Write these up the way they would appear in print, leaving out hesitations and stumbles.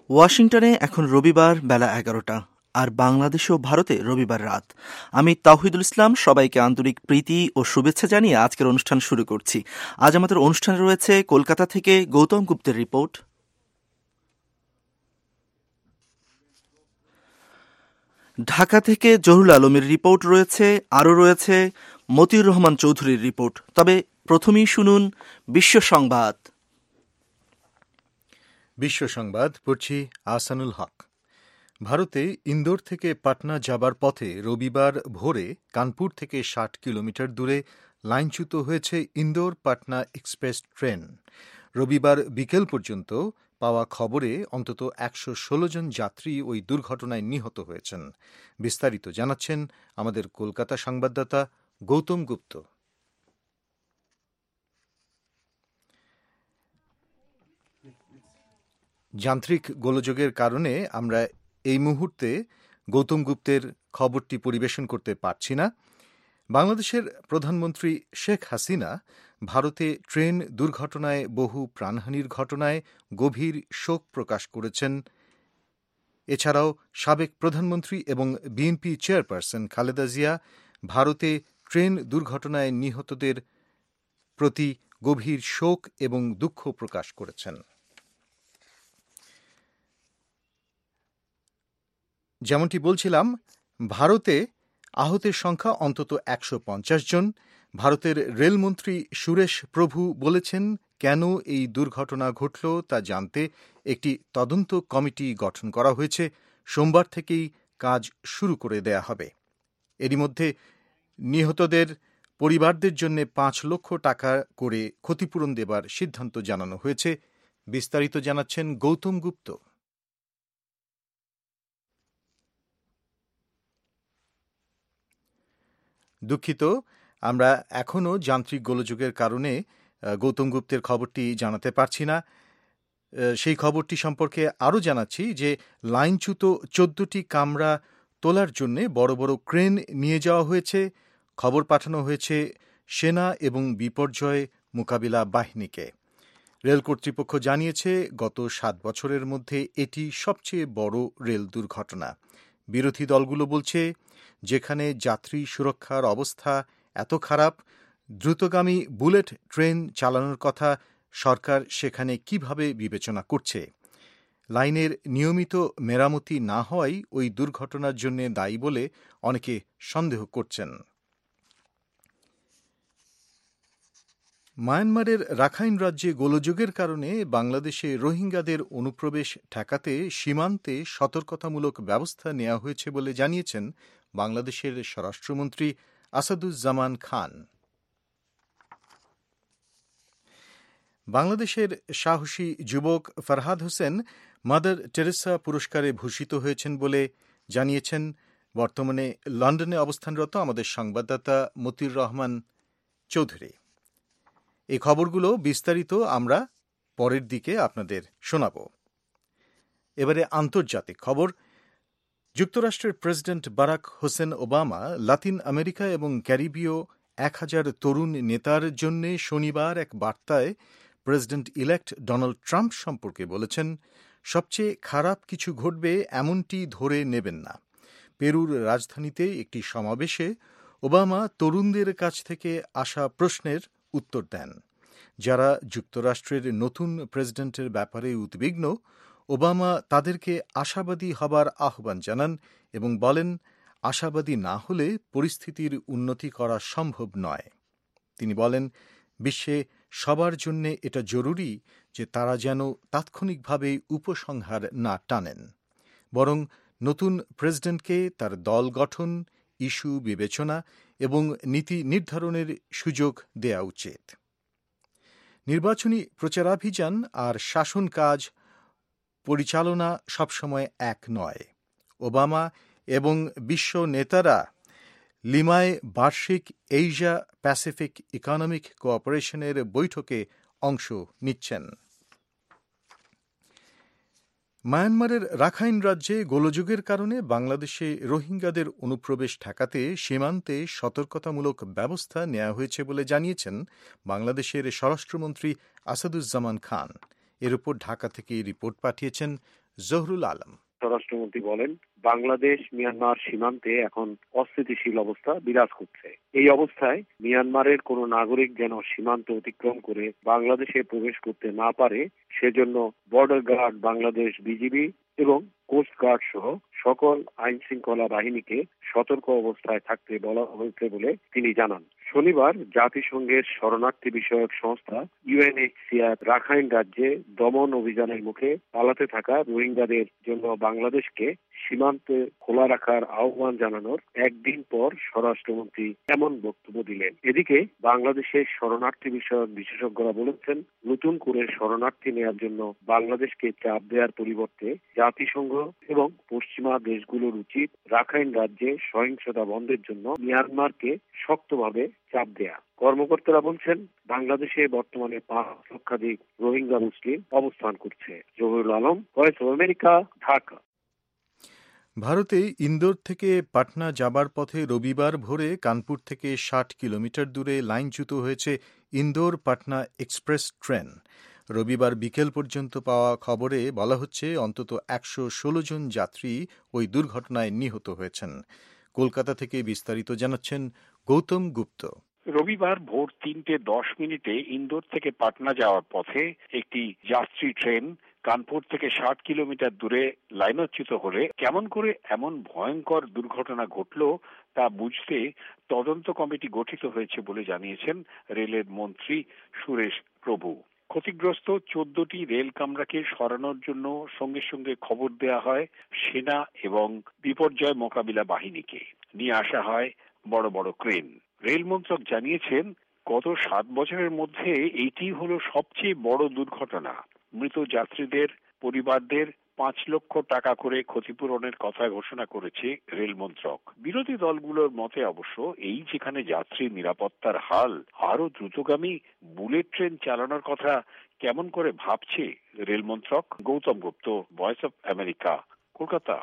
ওয়াশিংটনে এখন রবিবার বেলা ১১টা, আর বাংলাদেশ ও ভারতে রবিবার রাত। আমি তাওহিদুল ইসলাম সবাইকে আন্তরিক প্রীতি ও শুভেচ্ছা জানিয়ে আজকের অনুষ্ঠান শুরু করছি। আজ আমাদের অনুষ্ঠানে রয়েছে কলকাতা থেকে গৌতম গুপ্তের রিপোর্ট, ঢাকা থেকে জহুরুল আলমের রিপোর্ট রয়েছে, আরও রয়েছে মতিউর রহমান চৌধুরীর রিপোর্ট। তবে প্রথমেই শুনুন বিশ্ব সংবাদ। বিশ্ব সংবাদ পড়ছি আহসানুল হক। ভারতে ইন্দোর থেকে পাটনা যাবার পথে রবিবার ভোরে কানপুর থেকে ৬০ কিলোমিটার দূরে লাইনচ্যুত হয়েছে ইন্দোর পাটনা এক্সপ্রেস ট্রেন। রবিবার বিকেল পর্যন্ত পাওয়া খবরে অন্তত ১১৬ জন যাত্রী ওই দুর্ঘটনায় নিহত হয়েছেন। বিস্তারিত জানাচ্ছেন আমাদের কলকাতা সংবাদদাতা গৌতম গুপ্ত। যান্ত্রিক গোলযোগের কারণে আমরা এই মুহূর্তে গৌতম গুপ্তের খবরটি পরিবেশন করতে পারছি না। বাংলাদেশের প্রধানমন্ত্রী শেখ হাসিনা ভারতে ট্রেন দুর্ঘটনায় বহু প্রাণহানির ঘটনায় গভীর শোক প্রকাশ করেছেন। এছাড়াও সাবেক প্রধানমন্ত্রী এবং বিএনপি চেয়ারপারসন খালেদা জিয়া ভারতে ট্রেন দুর্ঘটনায় নিহতদের প্রতি গভীর শোক এবং দুঃখ প্রকাশ করেছেন। যেমনটি বলছিলাম, ভারতে আহতের সংখ্যা অন্তত ১৫০ জন। ভারতের রেলমন্ত্রী সুরেশ প্রভু বলেছেন, কেন এই দুর্ঘটনা ঘটল তা জানতে একটি তদন্ত কমিটি গঠন করা হয়েছে। সোমবার থেকেই কাজ শুরু করে দেয়া হবে। এরই মধ্যে নিহতদের পরিবারদের জন্য ৫ লক্ষ টাকা করে ক্ষতিপূরণ দেবার সিদ্ধান্ত জানানো হয়েছে। বিস্তারিত জানাচ্ছেন গৌতম গুপ্ত। দুঃখিত, আমরা এখনও যান্ত্রিক গোলযোগের কারণে গৌতম গুপ্তের খবরটি জানাতে পারছি না। সেই খবরটি সম্পর্কে আরও জানাচ্ছি যে লাইনচ্যুত ১৪টি কামরা তোলার জন্য বড় বড় ক্রেন নিয়ে যাওয়া হয়েছে। খবর পাঠানো হয়েছে সেনা এবং বিপর্যয় মোকাবিলা বাহিনীকে। রেল কর্তৃপক্ষ জানিয়েছে, গত ৭ বছরের মধ্যে এটি সবচেয়ে বড় রেল দুর্ঘটনা। বিরোধী দলগুলো বলছে, যেখানে যাত্রী সুরক্ষার অবস্থা এত খারাপ, দ্রুতগামী বুলেট ট্রেন চালানোর কথা সরকার সেখানে কিভাবে বিবেচনা করছে। লাইনের নিয়মিত মেরামতি না হওয়াই ওই দুর্ঘটনার জন্য দায়ী বলে অনেকে সন্দেহ করছেন। মায়ানমারের রাখাইন রাজ্যে গোলযোগের কারণে বাংলাদেশে রোহিঙ্গাদের অনুপ্রবেশ ঠেকাতে সীমান্তে সতর্কতামূলক ব্যবস্থা নেওয়া হয়েছে বলে জানিয়েছেন বাংলাদেশের স্বরাষ্ট্রমন্ত্রী আসাদুজ্জামান খান। বাংলাদেশের সাহসী যুবক ফরহাদ হোসেন মাদার টেরেসা পুরস্কারে ভূষিত হয়েছেন বলে জানিয়েছেন বর্তমানে লন্ডনে অবস্থানরত আমাদের সংবাদদাতা মতিউর রহমান চৌধুরী। এই খবরগুলো বিস্তারিত আমরা পরের দিকে আপনাদের শোনাব। এবারে আন্তর্জাতিক খবর। যুক্তরাষ্ট্রের president Barack Hussein Obama Latin America এবং ক্যারিবীয় ১,০০০ তরুণ নেতার জন্য শনিবার এক বার্তায় প্রেসিডেন্ট ইলেক্ট ডোনাল্ড ট্রাম্প সম্পর্কে বলেছেন, সবচেয়ে খারাপ কিছু ঘটবে এমনটি ধরে নেবেন না। পেরুর রাজধানীতে একটি সমাবেশে ওবামা তরুণদের কাছ থেকে আসা প্রশ্নের উত্তর দেন। যারা যুক্তরাষ্ট্রের নতুন প্রেসিডেন্টের ব্যাপারে উদ্বিগ্ন, ওবামা তাদেরকে আশাবাদী হবার আহ্বান জানান এবং বলেন, আশাবাদী না হলে পরিস্থিতির উন্নতি করা সম্ভব নয়। তিনি বলেন, বিশ্বে সবার জন্য এটা জরুরি যে তারা যেন তাৎক্ষণিকভাবে উপসংহার না টানেন, বরং নতুন প্রেসিডেন্টকে তার দল গঠন, ইস্যু বিবেচনা এবং নীতি নির্ধারণের সুযোগ দেয়া উচিত। নির্বাচনী প্রচারাভিযান আর শাসন কাজ পরিচালনা সবসময় এক নয়। ওবামা এবং বিশ্ব নেতারা লিমায় বার্ষিক এশিয়া প্যাসিফিক ইকোনমিক কোঅপারেশনের বৈঠকে অংশ নিচ্ছেন। মায়ানমারের রাখাইন রাজ্যে গোলযোগের কারণে বাংলাদেশে রোহিঙ্গাদের অনুপ্রবেশ ঠেকাতে সীমান্তে সতর্কতামূলক ব্যবস্থা নেওয়া হয়েছে বলে জানিয়েছেন বাংলাদেশের স্বরাষ্ট্রমন্ত্রী আসাদুজ্জামান খান। এর উপর ঢাকা থেকে রিপোর্ট পাঠিয়েছেন জহরুল আলম। স্বরাষ্ট্রমন্ত্রী বলেন, বাংলাদেশ মিয়ানমার সীমান্তে এখন অস্থিতিশীল অবস্থা বিরাজ করছে। এই অবস্থায় মিয়ানমারের কোন নাগরিক যেন সীমান্ত অতিক্রম করে বাংলাদেশে প্রবেশ করতে না পারে, সেজন্য বর্ডার গার্ড বাংলাদেশ, বিজিবি এবং কোস্ট গার্ড সহ সকল আইন শৃঙ্খলা বাহিনীকে সতর্ক অবস্থায় থাকতে বলা হয়েছে বলে তিনি জানান। শনিবার জাতিসংঘের শরণার্থী বিষয়ক সংস্থা ইউএনএইচসিআর রাখাইন রাজ্যে দমন অভিযানের মুখে পালাতে থাকা রোহিঙ্গাদের জন্য বাংলাদেশকে সীমান্তে খোলা রাখার আহ্বান জানানোর একদিন পর স্বরাষ্ট্রমন্ত্রী এমন বক্তব্য দিলেন। এদিকে বাংলাদেশের শরণার্থী বিষয়ক বিশেষজ্ঞরা বলেছেন, নতুন করে শরণার্থী নেওয়ার জন্য বাংলাদেশকে চাপ দেওয়ার পরিবর্তে জাতিসংঘ এবং পশ্চিমা দেশগুলোর উচিত রাখাইন রাজ্যে সহিংসতা বন্ধের জন্য মিয়ানমারকে শক্তভাবে চাপ দেয়া। কর্মকর্তারা বলছেন, বাংলাদেশে বর্তমানে 5 লক্ষাধিক রোহিঙ্গা মুসলিম অবস্থান করছে। Zahurul Alam, voice of America, Dhaka. ভারতে ইন্দোর থেকে পাটনা যাবার পথে রবিবার ভোরে কানপুর থেকে 60 কিলোমিটার দূরে লাইনচ্যুত হয়েছে ইন্দোর পাটনা এক্সপ্রেস ট্রেন। রবিবার বিকেল পর্যন্ত পাওয়া খবরে বলা হচ্ছে অন্তত 116 জন যাত্রী ওই দুর্ঘটনায় নিহত হয়েছেন। কলকাতা থেকে বিস্তারিত জানাচ্ছেন গৌতম গুপ্ত। রবিবার ভোর 3:10 ইন্দোর থেকে পাটনা যাওয়ার পথে একটি যাত্রী ট্রেন কানপুর থেকে 60 কিলোমিটার দূরে লাইনচ্যুত হলে কেমন করে এমন ভয়ঙ্কর দুর্ঘটনা ঘটল তা বুঝতে তদন্ত কমিটি গঠিত হয়েছে বলে জানিয়েছেন রেলের মন্ত্রী সুরেশ প্রভু। ক্ষতিগ্রস্ত 14টি রেল কামরাকে সরানোর জন্য সঙ্গে সঙ্গে খবর দেওয়া হয় সেনা এবং বিপর্যয় মোকাবিলা বাহিনীকে। নিয়ে আসা হয় বড় বড় ক্রেন। রেল মন্ত্রক জানিয়েছেন, গত 7 বছরের মধ্যে এইটি হলো সবচেয়ে বড় দুর্ঘটনা। মৃত যাত্রীদের পরিবারদের 5 লক্ষ টাকা করে ক্ষতিপূরণের কথা ঘোষণা করেছে রেল মন্ত্রক। বিরোধী দলগুলোর মতে অবশ্য এই যেখানে যাত্রীর নিরাপত্তার হাল, আরো দ্রুতগামী বুলেট ট্রেন চালানোর কথা কেমন করে ভাবছে রেল মন্ত্রক। Gautam Gupta, voice of America, Kolkata.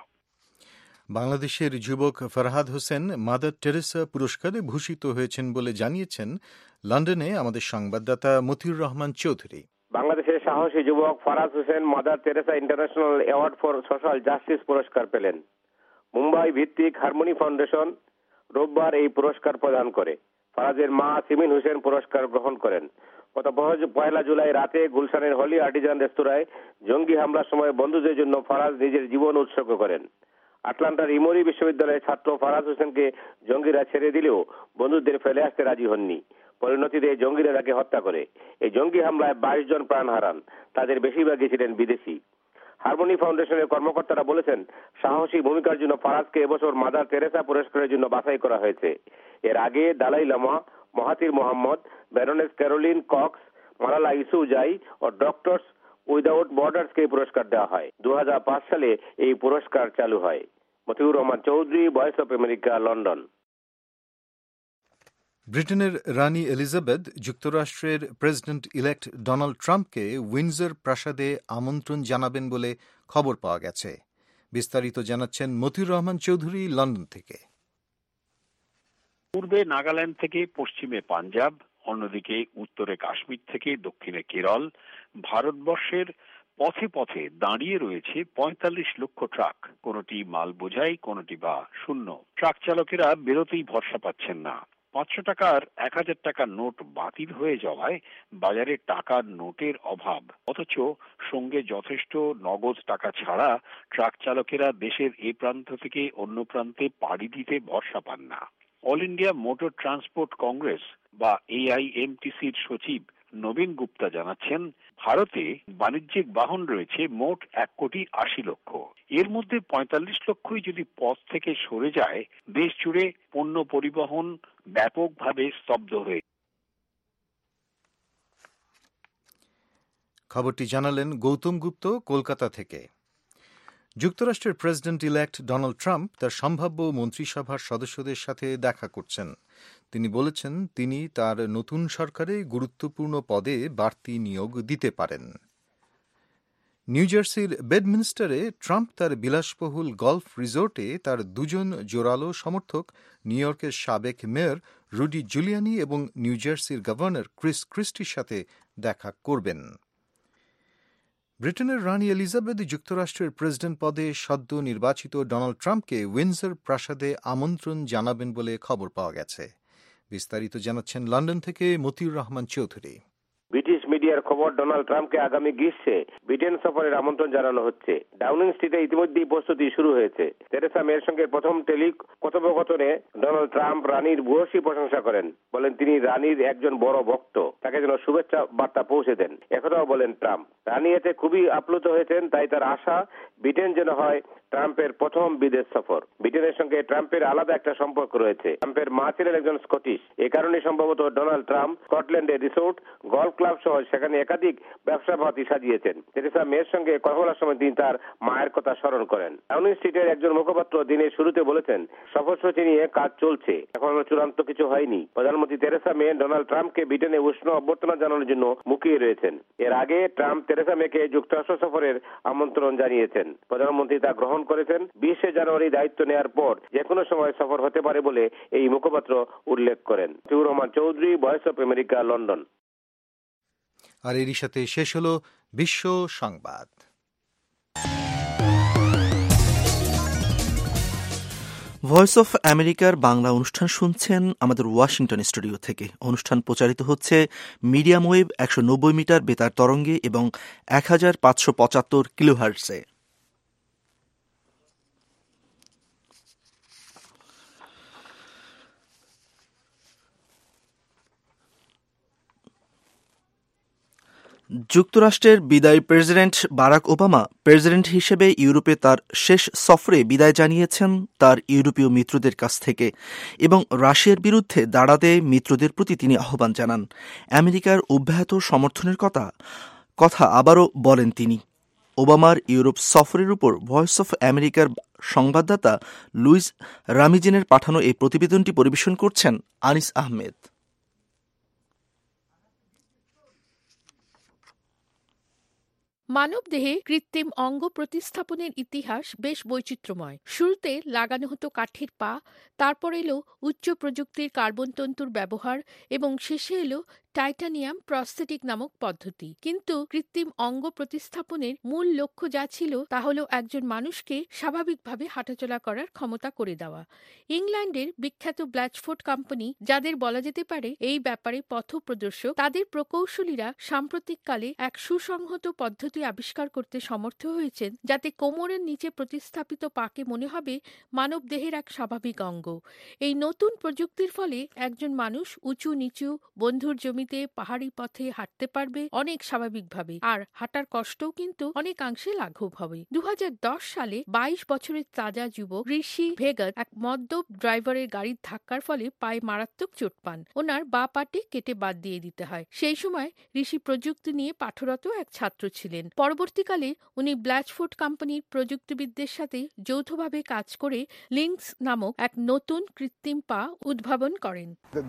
বাংলাদেশের যুবক ফরহাদ হোসেন মাদার টেরেসা পুরস্কারে ভূষিত হয়েছেন বলে জানিয়েছেন লন্ডনে আমাদের সংবাদদাতা মতিউর রহমান চৌধুরী। বাংলাদেশের সাহসী যুবক Farhad Hossain Mother Teresa International Award for Social Justice পুরস্কার পেলেন। মুম্বাই ভিত্তিক হারমোনি ফাউন্ডেশন রোববার এই পুরস্কার প্রদান করে। ফরহাদের মা সিমিন হোসেন পুরস্কার গ্রহণ করেন। গত 1 জুলাই রাতে গুলশানের হলি আর্টিজান রেস্তোরাঁয় জঙ্গি হামলার সময় বন্ধুদের জন্য ফরহাদ নিজের জীবন উৎসর্গ করেন। আটলান্টার ইমোরি বিশ্ববিদ্যালয়ের ছাত্র ফরহাদ হোসেনকে জঙ্গিরা ছেড়ে দিলেও বন্ধুদের ফেলে আসতে রাজি হননি। পরিণতিতে জঙ্গিরা তাকে হত্যা করে। এই জঙ্গি হামলায় 22 জন প্রাণ হারান। তাদের বেশিরভাগই ছিলেন বিদেশি। হারমোনি ফাউন্ডেশনের কর্মকর্তারা বলেছেন, সাহসী ভূমিকার জন্য ফরহাদকে এবছর মাদার টেরেসা পুরস্কারের জন্য বাছাই করা হয়েছে। এর আগে Dalai Lama, Mahathir Mohamad, Baroness Caroline Cox, Malala Yousafzai ও ডক্টরস উইদাউট বর্ডার্সকে পুরস্কার দেওয়া হয়। 2005 সালে এই পুরস্কার চালু হয়। Motiur Rahman Chowdhury, voice of America, London. ব্রিটেনের রানী এলিজাবেথ যুক্তরাষ্ট্রের প্রেসিডেন্ট ইলেক্ট ডোনাল্ড ট্রাম্পকে উইন্ডসর প্রাসাদে আমন্ত্রণ জানাবেন বলে খবর পাওয়া গেছে। বিস্তারিত জানাচ্ছেন মতিউর রহমান চৌধুরী, লন্ডন থেকে। পূর্বে নাগাল্যান্ড থেকে পশ্চিমে পাঞ্জাব, অন্যদিকে উত্তরে কাশ্মীর থেকে দক্ষিণে কেরল, ভারতবর্ষের পথে পথে দাঁড়িয়ে রয়েছে 45 লক্ষ ট্রাক। কোনটি মাল বোঝাই, কোনটি বা শূন্য। ট্রাক চালকেরা বেরোতেই ভরসা পাচ্ছেন না। 500 টাকার 1000 টাকার নোট বাতিল হয়ে যাওয়ায় বাজারে টাকার নোটের অভাব। অথচ সঙ্গে যথেষ্ট নগদ টাকা ছাড়া ট্রাক চালকেরা দেশের এ প্রান্ত থেকে অন্য প্রান্তে পাড়ি দিতে ভরসা পান না। All India Motor Transport Congress বা AIMTCর সচিব নবীন গুপ্তা জানাচ্ছেন, ভারতে বাণিজ্যিক বাহন রয়েছে মোট 1,80,00,000। এর মধ্যে 45 লক্ষই যদি পথ থেকে সরে যায়, দেশ জুড়ে পণ্য পরিবহন ব্যাপকভাবে স্তব্ধ হয়ে। খবরটি জানালেন গৌতম গুপ্ত, কলকাতা থেকে। যুক্তরাষ্ট্রের প্রেসিডেন্ট ইলেক্ট ডোনাল্ড ট্রাম্প তার সম্ভাব্য মন্ত্রিসভার সদস্যদের সাথে দেখা করছেন। তিনি বলেছেন তিনি তার নতুন সরকারে গুরুত্বপূর্ণ পদে বাড়তি নিয়োগ দিতে পারেন। নিউ জার্সির বেডমিনস্টারে ট্রাম্প তার বিলাসবহুল গলফ রিসোর্টে তার 2 জন জোরালো সমর্থক নিউ ইয়র্কের সাবেক মেয়র রুডি জুলিয়ানি এবং নিউ জার্সির গভর্নর ক্রিস ক্রিস্টির সাথে দেখা করবেন। ব্রিটেনের রানী এলিজাবেথ যুক্তরাষ্ট্রের প্রেসিডেন্ট পদে সদ্য নির্বাচিত ডোনাল্ড ট্রাম্পকে উইন্ডসর প্রাসাদে আমন্ত্রণ জানাবেন বলে খবর পাওয়া গেছে। বিস্তারিত জানাচ্ছেন লন্ডন থেকে মতিউর রহমান চৌধুরী। ব্রিটিশ মিডিয়ার খবর, ডোনাল্ড ট্রাম্পকে আগামী গ্রীষ্মে ব্রিটেন সফরের আমন্ত্রণ জানানো হচ্ছে। ডাউনিং স্ট্রিটে ইতিমধ্যেই প্রস্তুতি শুরু হয়েছে। তেরেসা মেয়ের সঙ্গে প্রথম কথোপকথনে ডোনাল্ড ট্রাম্প রানীর ভূয়সী প্রশংসা করেন, বলেন তিনি রানীর একজন বড় ভক্ত, তাকে যেন শুভেচ্ছা বার্তা পৌঁছে দেন। একথাও বলেন ট্রাম্প। রানী এতে খুবই আপ্লুত হয়েছেন, তাই তার আশা ব্রিটেন যেন হয় ট্রাম্পের প্রথম বিদেশ সফর। ব্রিটেনের সঙ্গে ট্রাম্পের আলাদা একটা সম্পর্ক রয়েছে। ট্রাম্পের মা ছিলেন একজন স্কটিশ। এ কারণে সম্ভবত ডোনাল্ড ট্রাম্প স্কটল্যান্ডে রিসোর্ট, গলফ ক্লাব সহ সেখানে একাধিক ব্যবসা পাতি সাজিয়েছেন। তেরেসা মেয়ের সঙ্গে কথা বলার সময় তিনি তার মায়ের কথা স্মরণ করেন। ডাউনিং স্ট্রিটের একজন মুখপাত্র দিনের শুরুতে বলেছেন, সফরসূচি নিয়ে কাজ চলছে, এখনো চূড়ান্ত কিছু হয়নি। প্রধানমন্ত্রী তেরেসা মে ডোনাল্ড ট্রাম্পকে ব্রিটেনে উষ্ণ অভ্যর্থনা জানানোর জন্য মুখিয়ে রয়েছেন। এর আগে ট্রাম্প তেরেসা মেকে যুক্তরাষ্ট্র সফরের আমন্ত্রণ জানিয়েছেন। প্রধানমন্ত্রী তা গ্রহণ করেছেন। 20 জানুয়ারি দায়িত্ব নেওয়ার পর যে কোনো সময় সফর হতে পারে বলে এই মুখপাত্র উল্লেখ করেন। Motiur Rahman Chowdhury, voice of America, London. আর এরই সাথে শেষ হল বিশ্ব সংবাদ। ভয়েস অফ আমেরিকার বাংলা অনুষ্ঠান শুনছেন আমাদের ওয়াশিংটন স্টুডিও থেকে। অনুষ্ঠান প্রচারিত হচ্ছে মিডিয়াম ওয়েভ 190 মিটার বেতার তরঙ্গে এবং 1575 কিলোহার্টজে। যুক্তরাষ্ট্রের বিদায়ী প্রেসিডেন্ট বারাক ওবামা প্রেসিডেন্ট হিসেবে ইউরোপে তার শেষ সফরে বিদায় জানিয়েছেন তার ইউরোপীয় মিত্রদের কাছ থেকে এবং রাশিয়ার বিরুদ্ধে দাঁড়াতে মিত্রদের প্রতি তিনি আহ্বান জানান। আমেরিকার অব্যাহত সমর্থনের কথা আবারও বলেন তিনি। ওবামার ইউরোপ সফরের উপর ভয়েস অফ আমেরিকার সংবাদদাতা লুইস রামিজিনের পাঠানো এই প্রতিবেদনটি পরিবেশন করছেন আনিস আহমেদ। মানবদেহে কৃত্রিম অঙ্গ প্রতিস্থাপনের ইতিহাস বেশ বৈচিত্র্যময়। শুরুতে লাগানো হতো কাঠের পা, তারপর এলো উচ্চ প্রযুক্তির কার্বন তন্তুর ব্যবহার এবং শেষে এলো টাইটানিয়াম প্রস্থেটিক নামক পদ্ধতি। কিন্তু কৃত্রিম অঙ্গ প্রতিস্থাপনের মূল লক্ষ্য যা ছিল তা হল একজন মানুষকে স্বাভাবিকভাবে হাঁটাচলা করার ক্ষমতা করে দেওয়া। ইংল্যান্ডের বিখ্যাত ব্ল্যাচফোর্ড কোম্পানি, যাদের বলা যেতে পারে এই ব্যাপারে পথপ্রদর্শক, তাদের প্রকৌশলীরা সাম্প্রতিককালে এক সুসংহত পদ্ধতি আবিষ্কার করতে সমর্থ হয়েছেন, যাতে কোমরের নিচে প্রতিস্থাপিত পাকে মনে হবে মানব দেহের এক স্বাভাবিক অঙ্গ। এই নতুন প্রযুক্তির ফলে একজন মানুষ উঁচু নিচু, বন্ধুর জমিতে, পাহাড়ি পথে হাঁটতে পারবে অনেক স্বাভাবিকভাবে, আর হাঁটার কষ্টও কিন্তু অনেকাংশে লাঘব হবে। 2010 সালে 22 বছরের তাজা যুবক ঋষি ভেগত এক মদ্যপ ড্রাইভারের গাড়ির ধাক্কার ফলে পায়ে মারাত্মক চোট পান। ওনার বা পাটি কেটে বাদ দিয়ে দিতে হয়। সেই সময় ঋষি প্রযুক্তি নিয়ে পাঠরত এক ছাত্র ছিলেন। পরবর্তীকালে উনি ব্ল্যাচফোর্ড কোম্পানির প্রযুক্তিবিদদের সাথে যৌথভাবে কাজ করে লিঙ্কস নামক এক নতুন কৃত্রিম পা উদ্ভাবন করেন।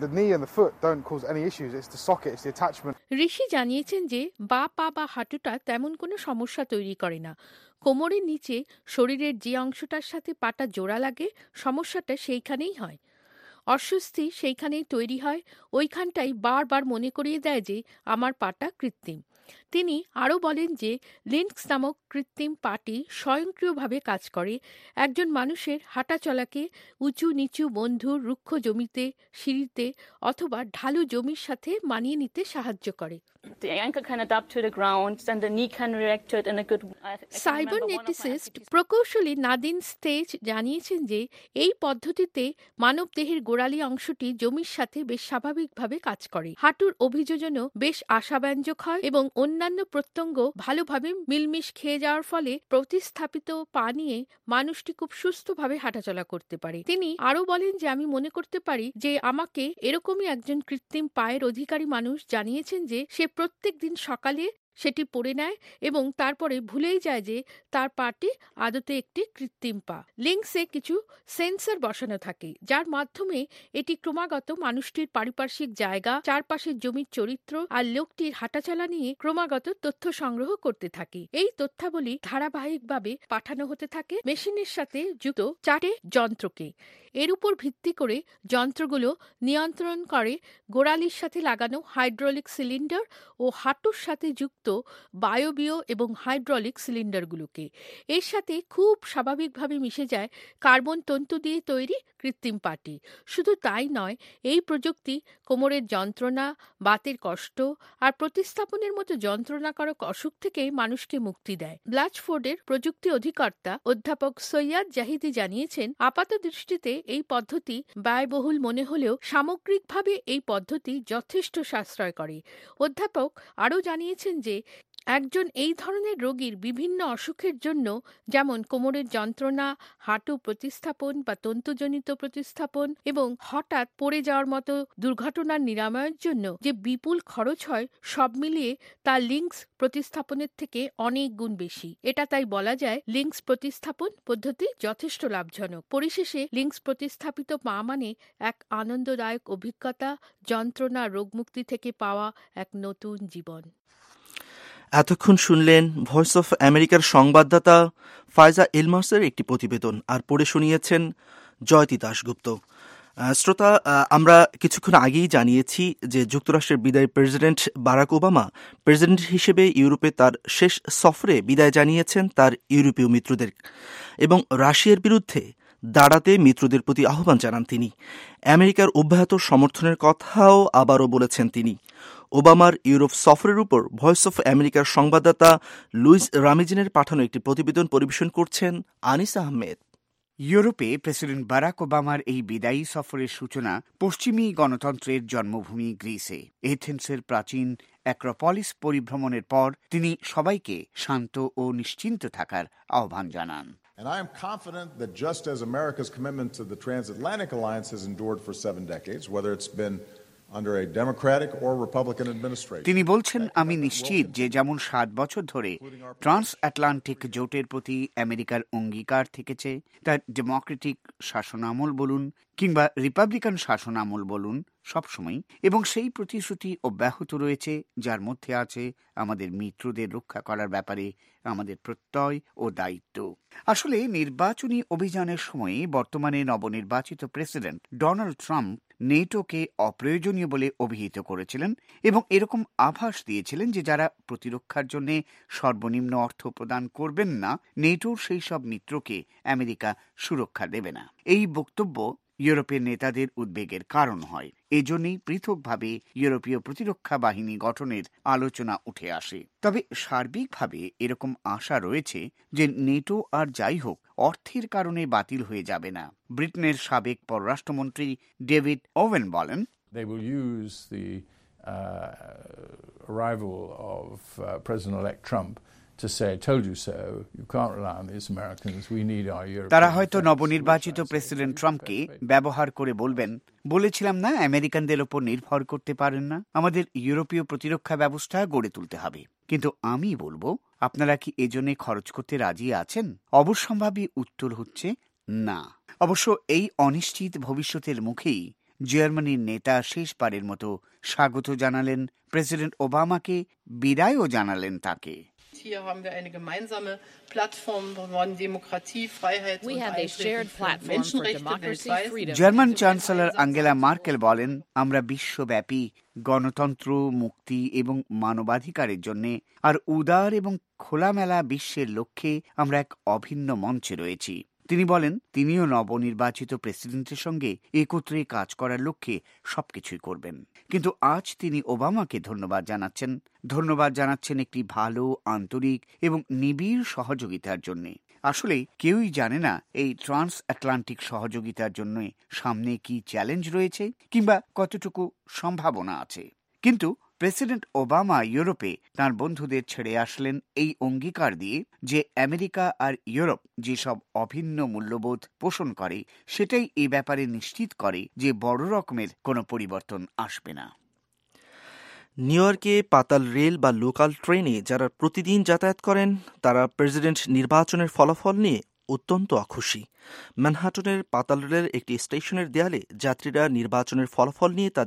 ঋষি জানিয়েছেন যে বা পা বা হাঁটুটা তেমন কোনো সমস্যা তৈরি করে না। কোমরের নিচে শরীরের যে অংশটার সাথে পাটা জোড়া লাগে, সমস্যাটা সেইখানেই হয়। অস্বস্তি সেইখানেই তৈরি হয়, ওইখানটাই বারবার মনে করিয়ে দেয় যে আমার পাটা কৃত্রিম। তিনি আরও বলেন যে লিঙ্কস নামক কৃত্রিম পাটি স্বয়ংক্রিয়ভাবে কাজ করে, একজন মানুষের হাঁটা চলাকে উঁচু নিচু, বন্ধুর রুক্ষ জমিতে, সিঁড়িতে অথবা ঢালু জমির সাথে মানিয়ে নিতে সাহায্য করে। সাইবারনেটিসিস্ট প্রকৌশলী নাদিন স্টেজ জানিয়েছেন যে এই পদ্ধতিতে মানব দেহের গোড়ালি অংশটি জমির সাথে বেশ স্বাভাবিকভাবে কাজ করে। হাঁটুর অভিযোজনও বেশ আশাব্যঞ্জক হয় এবং অন্যান্য প্রত্যঙ্গ ভালোভাবে মিলমিশ খেয়ে যাওয়ার ফলে প্রতিস্থাপিত পা নিয়ে মানুষটি খুব সুস্থভাবে হাঁটাচলা করতে পারে। তিনি আরও বলেন যে আমি মনে করতে পারি যে আমাকে এরকমই একজন কৃত্রিম পায়ের অধিকারী মানুষ জানিয়েছেন যে সে প্রত্যেক দিন সকালে সেটি পরে নেয় এবং তারপরে ভুলেই যায় যে তার পাটি আদতে একটি কৃত্রিম পা। লিঙ্কসে কিছু সেন্সর বসানো থাকে, যার মাধ্যমে এটি ক্রমাগত মানুষটির পারিপার্শ্বিক জায়গা, চারপাশের জমির চরিত্র আর লোকটির হাঁটাচলা নিয়ে ক্রমাগত তথ্য সংগ্রহ করতে থাকে। এই তথ্যাবলী ধারাবাহিকভাবে পাঠানো হতে থাকে মেশিনের সাথে যুক্ত 4টে যন্ত্রকে। এর উপর ভিত্তি করে যন্ত্রগুলো নিয়ন্ত্রণ করে গোড়ালির সাথে লাগানো হাইড্রোলিক সিলিন্ডার ও হাঁটুর সাথে যুক্ত বায়বীয় এবং হাইড্রোলিক সিলিন্ডারগুলোকে। এর সাথে খুব স্বাভাবিকভাবে মিশে যায় কার্বন তন্তু দিয়ে তৈরি কৃত্রিম পাটি। শুধু তাই নয়, এই প্রযুক্তি কোমরের যন্ত্রণা, বাতের কষ্ট আর প্রতিস্থাপনের মতো যন্ত্রণাকারক অসুখ থেকে মানুষকে মুক্তি দেয়। ব্লাচফোর্ডের প্রযুক্তি অধিকর্তা অধ্যাপক সৈয়দ জাহিদি জানিয়েছেন, আপাত দৃষ্টিতে এই পদ্ধতি ব্যয়বহুল মনে হলেও সামগ্রিকভাবে এই পদ্ধতি যথেষ্ট সাশ্রয় করে। অধ্যাপক আরও জানিয়েছেন যে একজন এই ধরনের রোগীর বিভিন্ন অসুখের জন্য, যেমন কোমরের যন্ত্রণা, হাঁটু প্রতিস্থাপন বা তন্তুজনিত প্রতিস্থাপন এবং হঠাৎ পড়ে যাওয়ার মতো দুর্ঘটনার নিরাময়ের জন্য যে বিপুল খরচ হয়, সব মিলিয়ে তা লিঙ্কস প্রতিস্থাপনের থেকে অনেক গুণ বেশি। এটা তাই বলা যায় লিঙ্কস প্রতিস্থাপন পদ্ধতি যথেষ্ট লাভজনক। পরিশেষে লিঙ্কস প্রতিস্থাপিত পা মানে এক আনন্দদায়ক অভিজ্ঞতা, যন্ত্রণা রোগমুক্তি থেকে পাওয়া এক নতুন জীবন। এতক্ষণ শুনলেন ভয়েস অফ আমেরিকার সংবাদদাতা ফায়জা ইলমার্সের একটি প্রতিবেদন, আর পড়ে শুনিয়েছেন জয়তী দাশগুপ্ত। শ্রোতা, আমরা কিছুক্ষণ আগেই জানিয়েছি যে যুক্তরাষ্ট্রের বিদায়ী প্রেসিডেন্ট বারাক ওবামা প্রেসিডেন্ট হিসেবে ইউরোপে তার শেষ সফরে বিদায় জানিয়েছেন তার ইউরোপীয় মিত্রদের এবং রাশিয়ার বিরুদ্ধে দাঁড়াতে মিত্রদের প্রতি আহ্বান জানান তিনি। আমেরিকার অব্যাহত সমর্থনের কথাও আবারও বলেছেন তিনি। ওবামার ইউরোপ সফরের উপর ভয়েস অফ আমেরিকার সংবাদদাতা লুইস রামিজিনের পাঠানো একটি প্রতিবেদন পরিবেশন করছেন আনিস আহমেদ। ইউরোপে প্রেসিডেন্ট বারাক ওবামার এই বিদায়ী সফরের সূচনা পশ্চিমী গণতন্ত্রের জন্মভূমি গ্রিসে এথেন্সের প্রাচীন অ্যাক্রোপলিস পরিভ্রমণের পর তিনি সবাইকে শান্ত ও নিশ্চিন্ত থাকার আহ্বান জানান। And I am confident that just as America's commitment to the transatlantic alliance has endured for 7 decades, whether it's been under a Democratic or Republican administration. তিনি বলছেন, আমি নিশ্চিত যে যেমন 7 বছর ধরে ট্রান্স আটলান্টিক জোটের প্রতি আমেরিকার অঙ্গীকার থেকেছে, তার ডেমোক্রেটিক শাসনামল বলুন কিংবা রিপাবলিকান শাসনামল বলুন, সবসময়, এবং সেই প্রতিশ্রুতি অব্যাহত রয়েছে, যার মধ্যে আছে আমাদের মিত্রদের রক্ষা করার ব্যাপারে আমাদের প্রত্যয় ও দায়িত্ব। আসলে নির্বাচনী অভিযানের সময়ে বর্তমানে নবনির্বাচিত প্রেসিডেন্ট ডোনাল্ড ট্রাম্প নেটোকে অপ্রয়োজনীয় বলে অভিহিত করেছিলেন এবং এরকম আভাস দিয়েছিলেন যে যারা প্রতিরক্ষার জন্য সর্বনিম্ন অর্থ প্রদান করবেন না, নেটোর সেই সব মিত্রকে আমেরিকা সুরক্ষা দেবে না। এই বক্তব্য ইউরোপের নেতাদের উদ্বেগের কারণ হয়। এজন্যই পৃথকভাবে ইউরোপীয় প্রতিরক্ষা বাহিনী গঠনের আলোচনা উঠে আসে। তবে সার্বিকভাবে এরকম আশা রয়েছে যে নেটো আর যাই হোক অর্থের কারণে বাতিল হয়ে যাবে না। ব্রিটেনের সাবেক পররাষ্ট্রমন্ত্রী ডেভিড ওভেন বলেন, They will use the arrival of President-elect Trump to say, told you so, you can't rely on these Americans, we need our European. তারা হয়তো নবনির্বাচিত প্রেসিডেন্ট ট্রাম্পকে ব্যবহার করে বলবেন, বলেছিলাম না আমেরিকানদের ওপর নির্ভর করতে পারেন না, আমাদের ইউরোপীয় প্রতিরক্ষা ব্যবস্থা গড়ে তুলতে হবে। কিন্তু আমি বলবো, আপনারা কি এজন্য খরচ করতে রাজি আছেন? অবশ্যম্ভাবী উত্তর হচ্ছে না। অবশ্য এই অনিশ্চিত ভবিষ্যতের মুখেই জার্মানির নেতা শেষবারের মতো স্বাগত জানালেন প্রেসিডেন্ট ওবামাকে, বিদায়ও জানালেন তাকে। Hier haben wir eine gemeinsame Plattform von Demokratie, Freiheit und Einschränkung von Menschenrechten weltweit. German chancellor Angela Merkel বলেন, আমরা বিশ্বব্যাপী গণতন্ত্র, মুক্তি এবং মানবাধিকারের জন্য আর উদার এবং খোলামেলা বিশ্বের লক্ষ্যে আমরা এক অভিন্ন মঞ্চে রয়েছি। তিনি বলেন, তিনিও নবনির্বাচিত প্রেসিডেন্টের সঙ্গে একত্রে কাজ করার লক্ষ্যে সবকিছুই করবেন। কিন্তু আজ তিনি ওবামাকে ধন্যবাদ জানাচ্ছেন একটি ভালো, আন্তরিক এবং নিবিড় সহযোগিতার জন্য। আসলে কেউই জানে না এই ট্রান্স আটলান্টিক সহযোগিতার জন্য সামনে কি চ্যালেঞ্জ রয়েছে কিংবা কতটুকু সম্ভাবনা আছে। কিন্তু প্রেসিডেন্ট ওবামা ইউরোপে তাঁর বন্ধুদের ছেড়ে আসলেন এই অঙ্গীকার দিয়ে যে আমেরিকা আর ইউরোপ যেসব অভিন্ন মূল্যবোধ পোষণ করে, সেটাই এই ব্যাপারে নিশ্চিত করে যে বড় রকমের কোনো পরিবর্তন আসবে না। নিউ ইয়র্কে পাতাল রেল বা লোকাল ট্রেনে যারা প্রতিদিন যাতায়াত করেন, তারা প্রেসিডেন্ট নির্বাচনের ফলাফল নিয়ে অত্যন্ত অখুশি। ম্যানহাটনের পাতাল রেলের একটি স্টেশনের দেয়ালে যাত্রীরা নির্বাচনের ফলাফল নিয়ে তাদের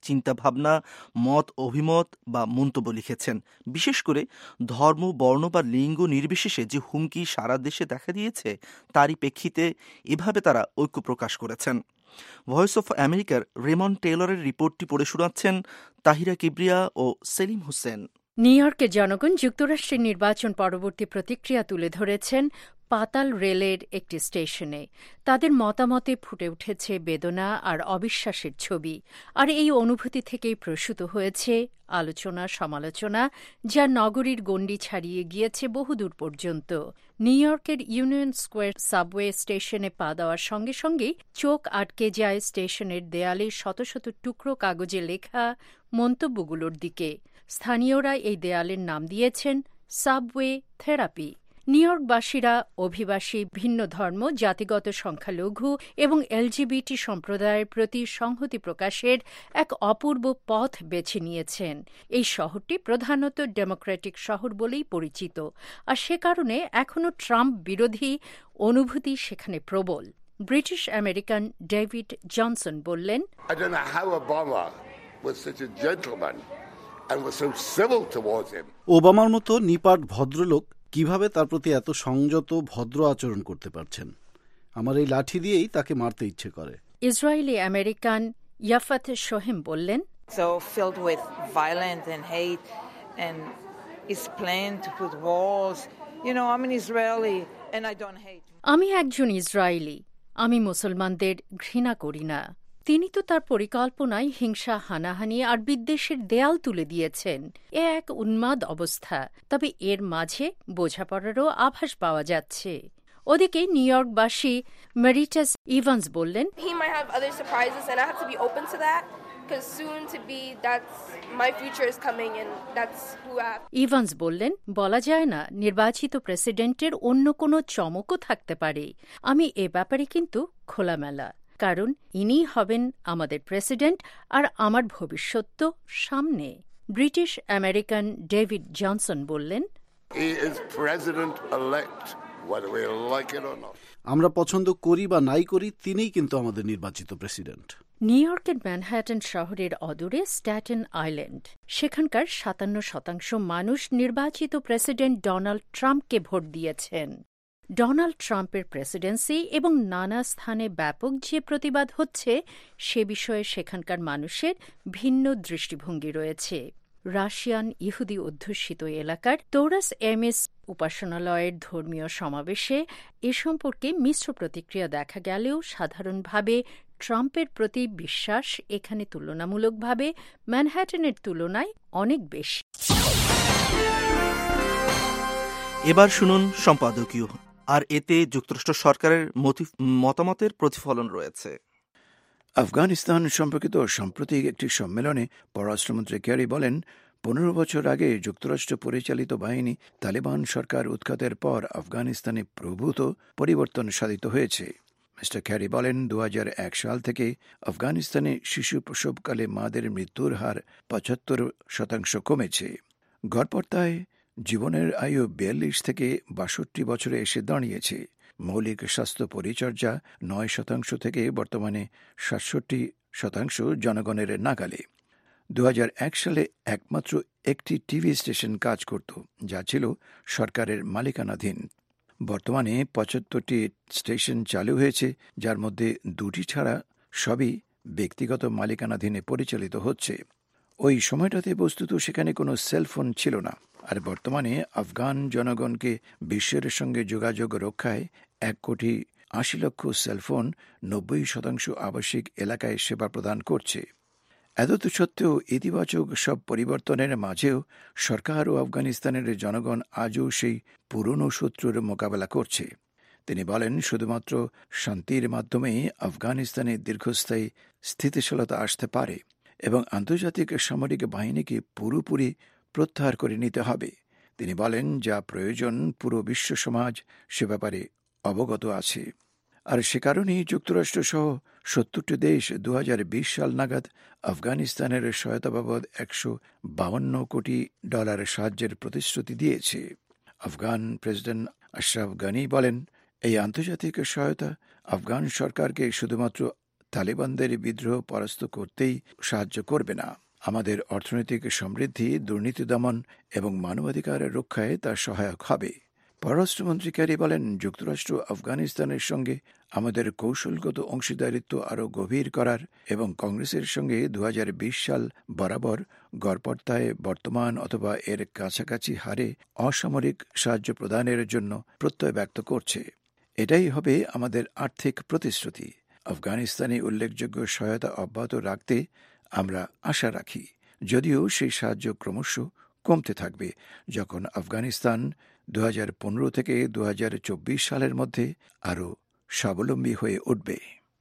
চিন্তাভাবনা, মত অভিমত বা মন্তব্য লিখেছেন। বিশেষ করে ধর্ম, বর্ণ বা লিঙ্গ নির্বিশেষে যে হুমকি সারা দেশে দেখা দিয়েছে তারই প্রেক্ষিতে এভাবে তারা ঐক্য প্রকাশ করেছেন। ভয়েস অফ আমেরিকার রেমন্ড টেইলরের রিপোর্টটি পড়ে শোনাচ্ছেন তাহিরা কিবরিয়া ও সেলিম হোসেন। নিউ ইয়র্কের জনগণ যুক্তরাষ্ট্রের নির্বাচন পরবর্তী প্রতিক্রিয়া তুলে ধরেছেন পাতাল রেলের একটি স্টেশনে। তাদের মতামতে ফুটে উঠেছে বেদনা আর অবিশ্বাসের ছবি। আর এই অনুভূতি থেকেই প্রসূত হয়েছে আলোচনা সমালোচনা, যা নগরীর গণ্ডি ছাড়িয়ে গিয়েছে বহুদূর পর্যন্ত। নিউ ইয়র্কের ইউনিয়ন স্কোয়ার সাবওয়ে স্টেশনে পা দেওয়ার সঙ্গে সঙ্গেই চোখ আটকে যায় স্টেশনের দেয়ালে শত শত টুকরো কাগজে লেখা মন্তব্যগুলোর দিকে। স্থানীয়রা এই দেয়ালের নাম দিয়েছেন সাবওয়ে থেরাপি। নিউ ইয়র্কবাসীরা অভিবাসী, ভিন্ন ধর্ম, জাতিগত সংখ্যালঘু এবং এলজিবিটি সম্প্রদায়ের প্রতি সংহতি প্রকাশের এক অপূর্ব পথ বেছে নিয়েছেন। এই শহরটি প্রধানত ডেমোক্রেটিক শহর বলেই পরিচিত, আর সে কারণে এখনও ট্রাম্প বিরোধী অনুভূতি সেখানে প্রবল। ব্রিটিশ আমেরিকান ডেভিড জনসন বললেন, ওবামার মতো নিপাট ভদ্রলোক কিভাবে তার প্রতি এত সংযত ভদ্র আচরণ করতে পারছেন? আমার এই লাঠি দিয়েই তাকে মারতে ইচ্ছে করে। ইসরায়েলি আমেরিকান ইয়াফাত শোহেম বললেন, So filled with violence and hate and is planned to put walls. You know, I'm an Israeli and I don't hate. আমি একজন ইসরায়েলি, আমি মুসলমানদের ঘৃণা করি না। তিনি তো তার পরিকল্পনায় হিংসা, হানাহানি আর বিদ্বেষের দেয়াল তুলে দিয়েছেন। এ এক উন্মাদ অবস্থা, তবে এর মাঝে বোঝাপড়ারও আভাস পাওয়া যাচ্ছে। ওদিকে নিউ ইয়র্কবাসী মেরিটাস ইভান্স বললেন, ইভান্স বললেন, বলা যায় না, নির্বাচিত প্রেসিডেন্টের অন্য কোনো চমকও থাকতে পারে। আমি এ ব্যাপারে কিন্তু খোলামেলা, কারণ ইনি হবেন আমাদের প্রেসিডেন্ট আর আমার ভবিষ্যৎ তো সামনে। ব্রিটিশ আমেরিকান ডেভিড জনসন বললেন, আমরা পছন্দ করি বা নাই করি, তিনিই কিন্তু আমাদের নির্বাচিত প্রেসিডেন্ট। নিউ ইয়র্কের ম্যানহাটন শহরের অদূরে স্ট্যাটেন আইল্যান্ড, সেখানকার 57% মানুষ নির্বাচিত প্রেসিডেন্ট ডোনাল্ড ট্রাম্পকে ভোট দিয়েছেন। ডোনাল্ড ট্রাম্পের প্রেসিডেন্সি এবং নানা স্থানে ব্যাপক যে প্রতিবাদ হচ্ছে, সে বিষয়ে সেখানকার মানুষের ভিন্ন দৃষ্টিভঙ্গি রয়েছে। রাশিয়ান ইহুদি অধ্যুষিত এলাকার তোরাস এমিস উপাসনালয়ের ধর্মীয় সমাবেশে এ সম্পর্কে মিশ্র প্রতিক্রিয়া দেখা গেলেও সাধারণভাবে ট্রাম্পের প্রতি বিশ্বাস এখানে তুলনামূলকভাবে ম্যানহাটনের তুলনায় অনেক বেশি। এবার শুনুন সম্পাদকীয়, আর এতে যুক্তরাষ্ট্র সরকারের মতামতের প্রতিফলন রয়েছে। আফগানিস্তান সম্পর্কিত সাম্প্রতিক একটি সম্মেলনে পররাষ্ট্রমন্ত্রী ক্যারি বলেন, 15 বছর আগে যুক্তরাষ্ট্র পরিচালিত বাহিনী তালেবান সরকার উৎখাতের পর আফগানিস্তানে প্রভূত পরিবর্তন সাধিত হয়েছে। মিস্টার ক্যারি বলেন, 2001 সাল থেকে আফগানিস্তানে শিশু প্রসবকালে মাদের মৃত্যুর হার 75% কমেছে। গড়পড়তায় জীবনের আয়ু 42 থেকে 62 বছরে এসে দাঁড়িয়েছে। মৌলিক স্বাস্থ্য পরিচর্যা 9% থেকে বর্তমানে 67% জনগণের নাগালে। 2001 সালে একমাত্র একটি টিভি স্টেশন কাজ করত, যা ছিল সরকারের মালিকানাধীন। বর্তমানে 75টি স্টেশন চালু হয়েছে, যার মধ্যে 2টি ছাড়া সবই ব্যক্তিগত মালিকানাধীনে পরিচালিত হচ্ছে। ওই সময়টাতে বস্তুত সেখানে কোনো সেলফোন ছিল না। আর বর্তমানে আফগান জনগণকে বিশ্বের সঙ্গে যোগাযোগ রক্ষায় 1,80,00,000 সেলফোন 90% আবাসিক এলাকায় সেবা প্রদান করছে। এত সত্ত্বেও ইতিবাচক সব পরিবর্তনের মাঝেও সরকার ও আফগানিস্তানের জনগণ আজও সেই পুরনো শত্রুর মোকাবেলা করছে। তিনি বলেন, শুধুমাত্র শান্তির মাধ্যমেই আফগানিস্তানে দীর্ঘস্থায়ী স্থিতিশীলতা আসতে পারে এবং আন্তর্জাতিক সামরিক বাহিনীকে পুরোপুরি প্রত্যাহার করে নিতে হবে। তিনি বলেন, যা প্রয়োজন পুরো বিশ্ব সমাজ সে ব্যাপারে অবগত আছে। আর সে কারণেই যুক্তরাষ্ট্রসহ 70টি দেশ 2020 সাল নাগাদ আফগানিস্তানের সহায়তা বাবদ $152 কোটি সাহায্যের প্রতিশ্রুতি দিয়েছে। আফগান প্রেসিডেন্ট আশরাফ গানি বলেন, এই আন্তর্জাতিক সহায়তা আফগান সরকারকে শুধুমাত্র তালেবানদের বিদ্রোহ পরাস্ত করতেই সাহায্য করবে না। আমাদের অর্থনৈতিক সমৃদ্ধি, দুর্নীতি দমন এবং মানবাধিকার রক্ষায় তা সহায়ক হবে। পররাষ্ট্রমন্ত্রী ক্যারি বলেন, যুক্তরাষ্ট্র আফগানিস্তানের সঙ্গে আমাদের কৌশলগত অংশীদারিত্ব আরও গভীর করার এবং কংগ্রেসের সঙ্গে 2020 সাল বরাবর গড়পড়তায় বর্তমান অথবা এর কাছাকাছি হারে অসামরিক সাহায্য প্রদানের জন্য প্রত্যয় ব্যক্ত করছে। এটাই হবে আমাদের আর্থিক প্রতিশ্রুতি। আফগানিস্তানে উল্লেখযোগ্য সহায়তা অব্যাহত রাখতে আমরা আশা রাখি, যদিও সেই সাহায্য ক্রমশ কমতে থাকবে যখন আফগানিস্তান 2015 থেকে 2024 সালের মধ্যে আরও স্বাবলম্বী হয়ে উঠবে।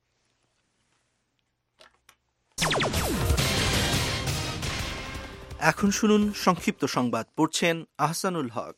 এখন শুনুন সংক্ষিপ্ত সংবাদ, পড়ছেন আহসানুল হক।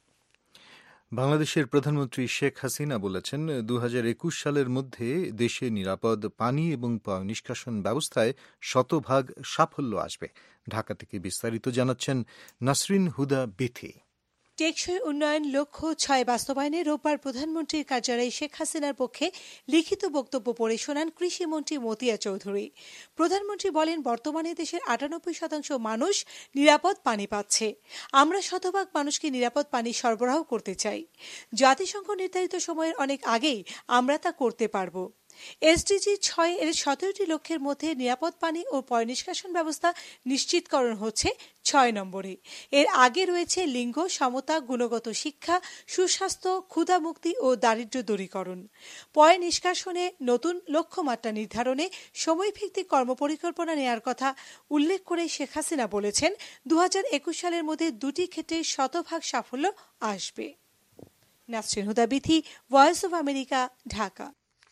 বাংলাদেশের প্রধানমন্ত্রী শেখ হাসিনা বলেছেন, 2021 সালের মধ্যে দেশে নিরাপদ পানি এবং নিষ্কাশন ব্যবস্থায় 100% সাফল্য আসবে। ঢাকা থেকে বিস্তারিত জানাচ্ছেন নাসরিন হুদা বিথি। টেকসই উন্নয়ন লক্ষ্য 6 বাস্তবায়নে রোববার প্রধানমন্ত্রীর কার্যালয়ে শেখ হাসিনার পক্ষে লিখিত বক্তব্য পড়ে শোনান কৃষিমন্ত্রী মতিয়া চৌধুরী। প্রধানমন্ত্রী বলেন, বর্তমানে দেশের 98% মানুষ নিরাপদ পানি পাচ্ছে। আমরা 100% মানুষকে নিরাপদ পানি সরবরাহ করতে চাই। জাতিসংঘ নির্ধারিত সময়ের অনেক আগেই আমরা তা করতে পারব। এসডিজি 6 এর 17টি লক্ষ্যের মধ্যে নিরাপদ পানি ও পয়ঃনিষ্কাশন ব্যবস্থা নিশ্চিতকরণ হচ্ছে 6 নম্বরে। এর আগে রয়েছে লিঙ্গ সমতা, গুণগত শিক্ষা, সুস্বাস্থ্য, ক্ষুধামুক্তি ও দারিদ্র্য দূরীকরণ। পয়ঃনিষ্কাশনে নতুন লক্ষ্যমাত্রা নির্ধারণে সময়ভিত্তিক কর্মপরিকল্পনা নেওয়ার কথা উল্লেখ করে শেখ হাসিনা বলেছেন, 2021 সালের মধ্যে 2টি ক্ষেত্রে 100% সাফল্য আসবে। Nasrin Huda Bithi, voice of America, Dhaka.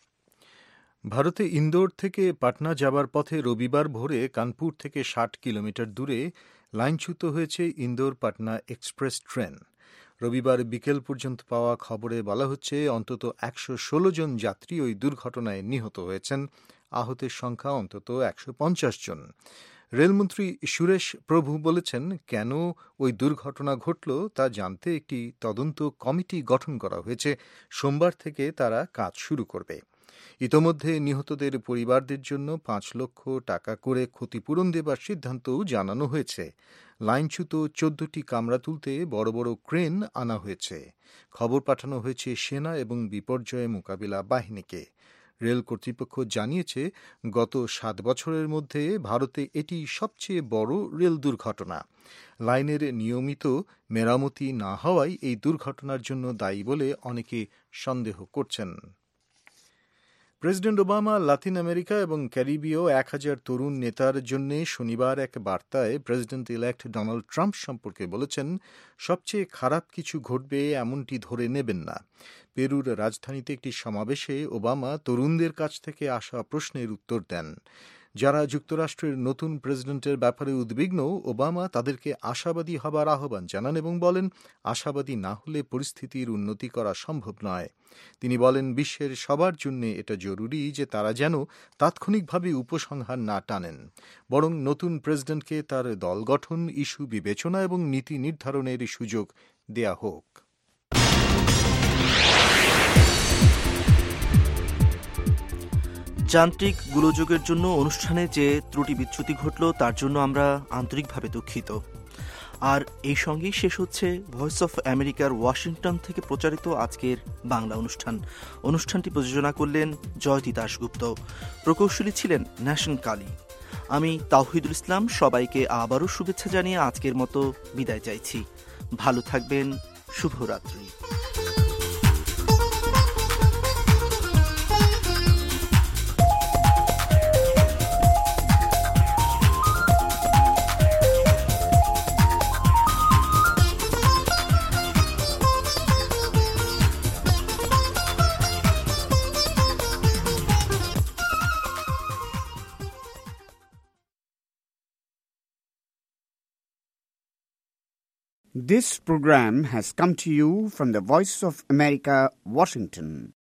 ভারতে ইন্দোর থেকে পাটনা যাবার পথে রবিবার ভোরে কানপুর থেকে 60 কিলোমিটার দূরে লাইনচ্যুত হয়েছে ইন্দোর পাটনা এক্সপ্রেস ট্রেন। রবিবার বিকেল পর্যন্ত পাওয়া খবরে বলা হচ্ছে, অন্তত 116 জন যাত্রী ওই দুর্ঘটনায় নিহত হয়েছেন। আহতের সংখ্যা অন্তত 150 জন। রেলমন্ত্রী সুরেশ প্রভু বলেছেন, কেন ওই দুর্ঘটনা ঘটল তা জানতে একটি তদন্ত কমিটি গঠন করা হয়েছে। সোমবার থেকে তারা কাজ শুরু করবে। ইতোমধ্যে নিহতদের পরিবারদের জন্য 5 লক্ষ টাকা করে ক্ষতিপূরণ দেবার সিদ্ধান্তও জানানো হয়েছে। লাইনচ্যুত 14টি কামরা তুলতে বড় বড় ক্রেন আনা হয়েছে। খবর পাঠানো হয়েছে সেনা এবং বিপর্যয় মোকাবিলা বাহিনীকে। রেল কর্তৃপক্ষ জানিয়েছে, গত 7 বছরের মধ্যে ভারতে এটি সবচেয়ে বড় রেল দুর্ঘটনা। লাইনের নিয়মিত মেরামতি না হওয়ায় এই দুর্ঘটনার জন্য দায়ী বলে অনেকে সন্দেহ করছেন। প্রেসিডেন্ট ওবামা লাতিন আমেরিকা এবং ক্যারিবীয় 1000 তরুণ নেতার জন্য শনিবার এক বার্তায় প্রেসিডেন্ট ইলেক্ট ডোনাল্ড ট্রাম্প সম্পর্কে বলেছেন, সবচেয়ে খারাপ কিছু ঘটবে এমনটি ধরে নেবেন না। পেরুর রাজধানীতে একটি সমাবেশে ওবামা তরুণদের কাছ থেকে আসা প্রশ্নের উত্তর দেন। যারা যুক্তরাষ্ট্রের নতুন প্রেসিডেন্টের ব্যাপারে উদ্বিগ্ন, ওবামা তাদেরকে আশাবাদী হবার আহ্বান জানান এবং বলেন, আশাবাদী না হলে পরিস্থিতির উন্নতি করা সম্ভব নয়। তিনি বলেন, বিশ্বের সবার জন্য এটা জরুরি যে তারা যেন তাৎক্ষণিকভাবে উপসংহার না টানেন, বরং নতুন প্রেসিডেন্টকে তার দল গঠন, ইস্যু বিবেচনা এবং নীতি নির্ধারণের সুযোগ দেয়া হোক। যান্ত্রিক গোলযোগের জন্য অনুষ্ঠানে যে ত্রুটি বিচ্যুতি ঘটল তার জন্য আমরা আন্তরিকভাবে দুঃখিত। আর এই সঙ্গেই শেষ হচ্ছে ভয়েস অফ আমেরিকার ওয়াশিংটন থেকে প্রচারিত আজকের বাংলা অনুষ্ঠানটি প্রযোজনা করলেন জয়তী দাশগুপ্ত, প্রকৌশলী ছিলেন ন্যাশন কালী। আমি তাওহিদুল ইসলাম সবাইকে আবারও শুভেচ্ছা জানিয়ে আজকের মতো বিদায় চাইছি। ভালো থাকবেন, শুভরাত্রি। This program has come to you from the Voice of America, Washington.